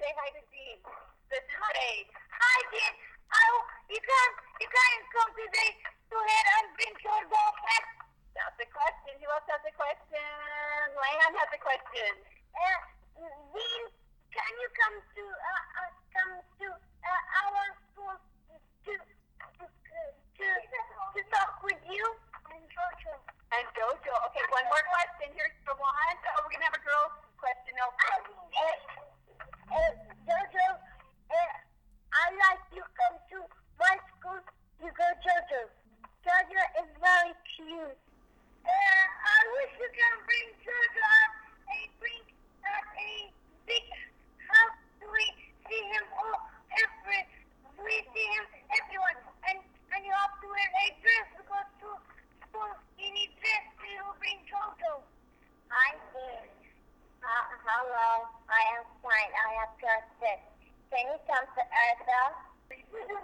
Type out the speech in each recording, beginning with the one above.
say hi to Dean. This is Paige. Hi, Dean. Oh, you guys come today to head and bring your girlfriend? That's the question. Who else has a question? Leon has a question. Dean, can you come to our school to talk with you? And Jojo. And Jojo. Okay, one more question. Here's the one. Oh, we're gonna have a girl's question. No. Jojo, I like you come to my school. You go Jojo. Jojo is very cute. I wish you can bring Jojo up and bring up a big house. We see him we see him everyone. And you have to wear a dress to go to school. You need dress to bring Jojo. I did. Hello, I am fine. I have just this. Can you come to Eartha? Can you bring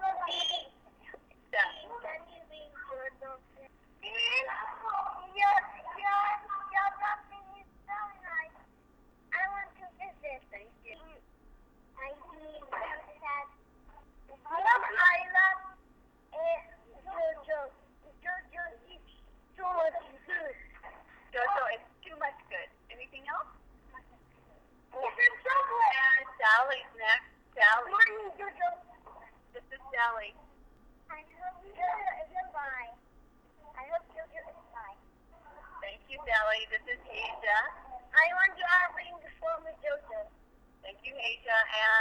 Jojo? Your nothing is so nice. I want to visit. Thank you. I see that. I love Jojo. Jojo is so much good. Jojo is too much good. Anything else? And Sally's next. Sally. Morning, Jojo. This is Sally. I hope Jojo is fine. I hope Jojo is fine. Thank you, Sally. This is Asia. I want to bring the phone with Jojo. Thank you, Asia. And